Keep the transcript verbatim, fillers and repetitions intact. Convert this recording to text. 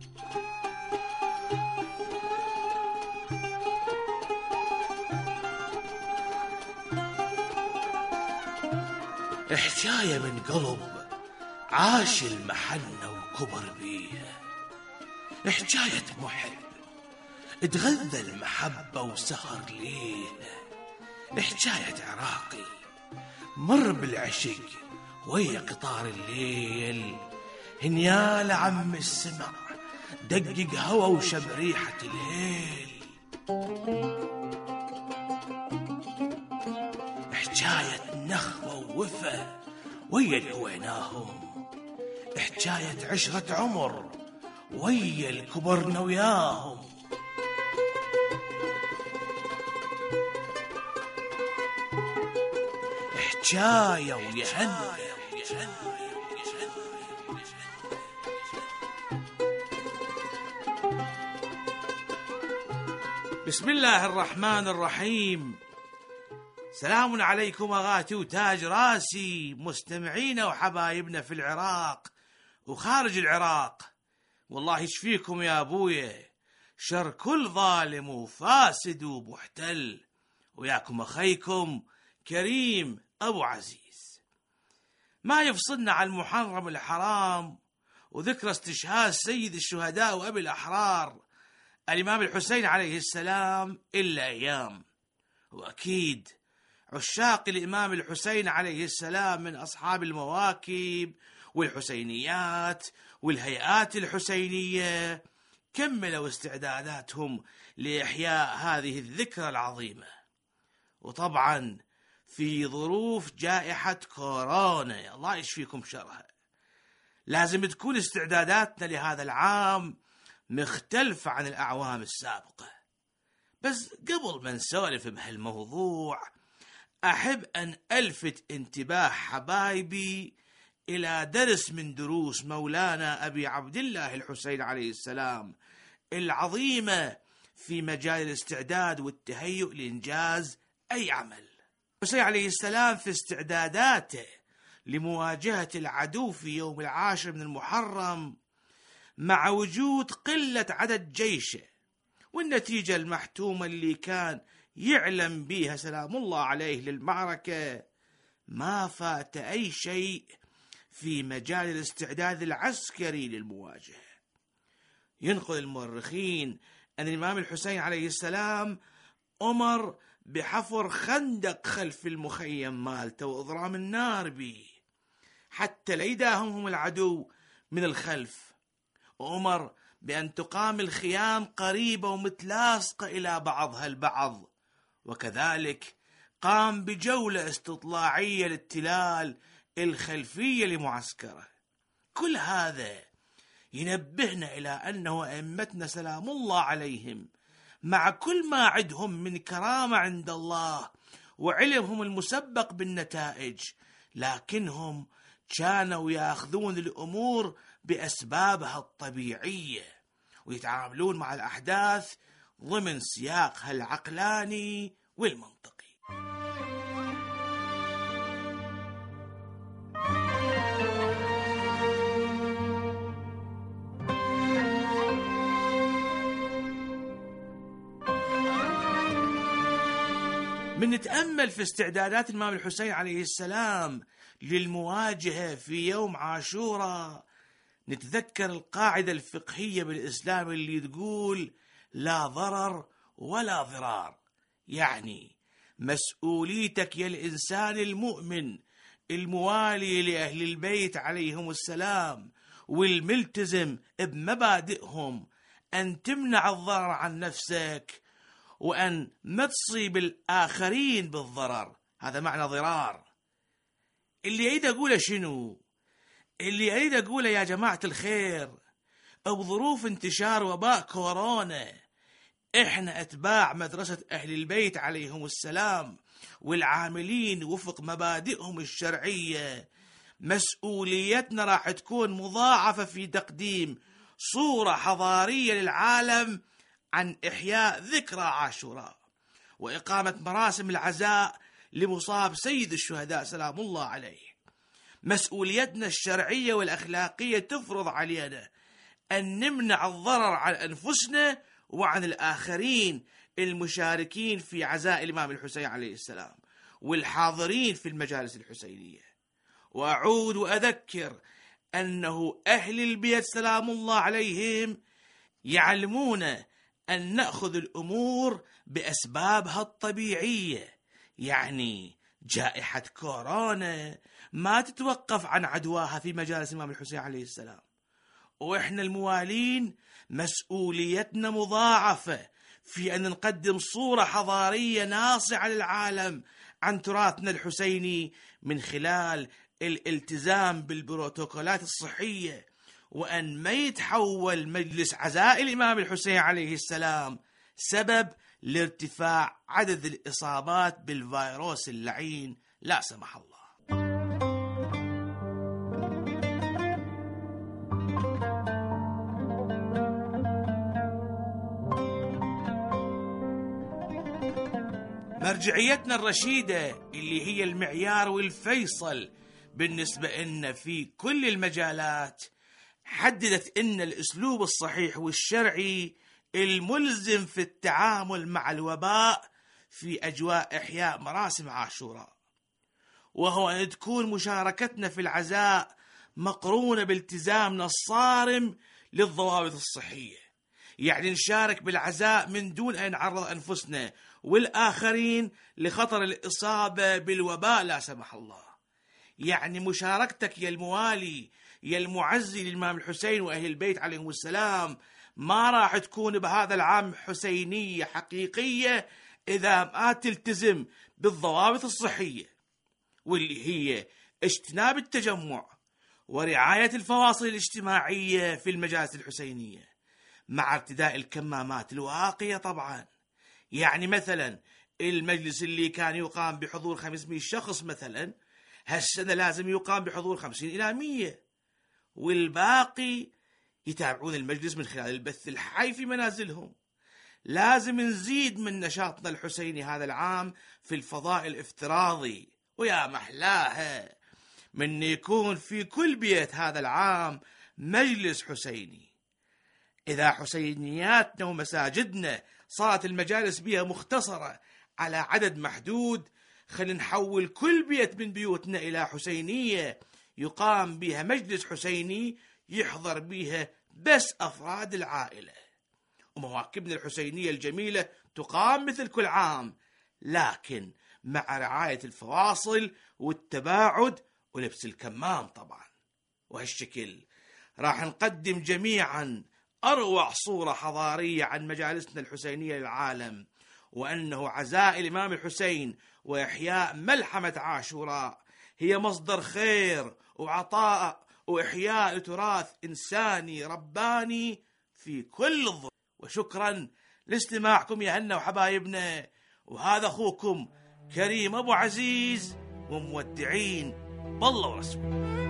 حكاية من قلب عاش المحنة وكبر بيها، حكاية محب اتغذى المحبة وسهر ليها، حكاية عراقي مر بالعشق ويا قطار الليل، هنيال عم السمع دقق هوى وشم ريحة الهيل. حكاية نخوة ووفا ويا الهويناهم، حكاية عشرة عمر ويا الكبرنا وياهم. حكاية ويهنى. بسم الله الرحمن الرحيم. سلام عليكم أغاتي وتاج راسي، مستمعينا وحبايبنا في العراق وخارج العراق. والله يشفيكم يا أبويا شر كل ظالم وفاسد ومحتل، وياكم أخيكم كريم أبو عزيز. ما يفصلنا عن المحرم الحرام وذكرى استشهاد سيد الشهداء وأبي الأحرار الإمام الحسين عليه السلام إلا أيام. وأكيد عشاق الإمام الحسين عليه السلام من أصحاب المواكب والحسينيات والهيئات الحسينية كملوا استعداداتهم لإحياء هذه الذكرى العظيمة، وطبعا في ظروف جائحة كورونا الله يشفيكم شرها لازم تكون استعداداتنا لهذا العام مختلفة عن الأعوام السابقة. بس قبل ما نسولف بهالموضوع أحب أن ألفت انتباه حبايبي إلى درس من دروس مولانا أبي عبد الله الحسين عليه السلام العظيمة في مجال الاستعداد والتهيؤ لإنجاز أي عمل. الحسين عليه السلام في استعداداته لمواجهة العدو في يوم العاشر من المحرم مع وجود قلة عدد جيشه والنتيجة المحتومة اللي كان يعلم بيها سلام الله عليه للمعركة، ما فات أي شيء في مجال الاستعداد العسكري للمواجهة. ينقل المؤرخين أن الإمام الحسين عليه السلام أمر بحفر خندق خلف المخيم مالته وإضرام النار به حتى لا يداهمهم العدو من الخلف، وأمر بأن تقام الخيام قريبة ومتلاصقة إلى بعضها البعض، وكذلك قام بجولة استطلاعية للتلال الخلفية لمعسكره. كل هذا ينبهنا إلى أنه أئمتنا سلام الله عليهم مع كل ما عندهم من كرامة عند الله وعلمهم المسبق بالنتائج، لكنهم كانوا يأخذون الأمور بأسبابها الطبيعية ويتعاملون مع الأحداث ضمن سياقها العقلاني والمنطقي. من نتأمل في استعدادات الإمام الحسين عليه السلام للمواجهة في يوم عاشوراء نتذكر القاعدة الفقهية بالإسلام اللي تقول لا ضرر ولا ضرار، يعني مسؤوليتك يا الإنسان المؤمن الموالي لأهل البيت عليهم السلام والملتزم بمبادئهم أن تمنع الضرر عن نفسك وأن ما تصيب الآخرين بالضرر. هذا معنى ضرار. اللي أريد أقوله شنو؟ اللي أريد أقوله يا جماعة الخير، بظروف انتشار وباء كورونا إحنا أتباع مدرسة أهل البيت عليهم السلام والعاملين وفق مبادئهم الشرعية مسؤوليتنا راح تكون مضاعفة في تقديم صورة حضارية للعالم عن إحياء ذكرى عاشوراء وإقامة مراسم العزاء لمصاب سيد الشهداء سلام الله عليه. مسؤوليتنا الشرعية والأخلاقية تفرض علينا أن نمنع الضرر عن أنفسنا وعن الآخرين المشاركين في عزاء الإمام الحسين عليه السلام والحاضرين في المجالس الحسينية. وأعود وأذكر أنه أهل البيت سلام الله عليهم يعلمون أن نأخذ الأمور بأسبابها الطبيعية، يعني جائحة كورونا ما تتوقف عن عدواها في مجالس الإمام الحسين عليه السلام، وإحنا الموالين مسؤوليتنا مضاعفة في أن نقدم صورة حضارية ناصعة للعالم عن تراثنا الحسيني من خلال الالتزام بالبروتوكولات الصحية، وأن ما يتحول مجلس عزاء الإمام الحسين عليه السلام سبب لارتفاع عدد الإصابات بالفيروس اللعين لا سمح الله. مرجعيتنا الرشيدة اللي هي المعيار والفيصل بالنسبة لنا في كل المجالات حددت إن الأسلوب الصحيح والشرعي الملزم في التعامل مع الوباء في أجواء إحياء مراسم عاشوراء، وهو أن تكون مشاركتنا في العزاء مقرونة بالتزامنا الصارم للضوابط الصحية، يعني نشارك بالعزاء من دون أن نعرض أنفسنا والآخرين لخطر الإصابة بالوباء لا سمح الله. يعني مشاركتك يا الموالي يا المعزي للإمام الحسين وأهل البيت عليهم السلام ما راح تكون بهذا العام حسينية حقيقية إذا ما تلتزم بالضوابط الصحية، واللي هي اجتناب التجمع ورعاية الفواصل الاجتماعية في المجالس الحسينية مع ارتداء الكمامات الواقية طبعا. يعني مثلا المجلس اللي كان يقام بحضور خمسمائة شخص مثلا هالسنة لازم يقام بحضور خمسين إلى مئة، والباقي يتابعون المجلس من خلال البث الحي في منازلهم. لازم نزيد من نشاطنا الحسيني هذا العام في الفضاء الافتراضي، ويا محلاها من يكون في كل بيت هذا العام مجلس حسيني. إذا حسينياتنا ومساجدنا صارت المجالس بها مختصرة على عدد محدود، خلينا نحول كل بيت من بيوتنا إلى حسينية يقام بها مجلس حسيني يحضر بها بس أفراد العائلة، ومواكبنا الحسينية الجميلة تقام مثل كل عام، لكن مع رعاية الفواصل والتباعد ولبس الكمام طبعا. وهالشكل راح نقدم جميعا أروع صورة حضارية عن مجالسنا الحسينية للعالم، وأنه عزاء الإمام الحسين وإحياء ملحمة عاشوراء هي مصدر خير وعطاء وإحياء تراث إنساني رباني في كل الظروف. وشكرا لاستماعكم يا هنا وحبايبنا، وهذا أخوكم كريم أبو عزيز، ومودعين بالله ورسوله.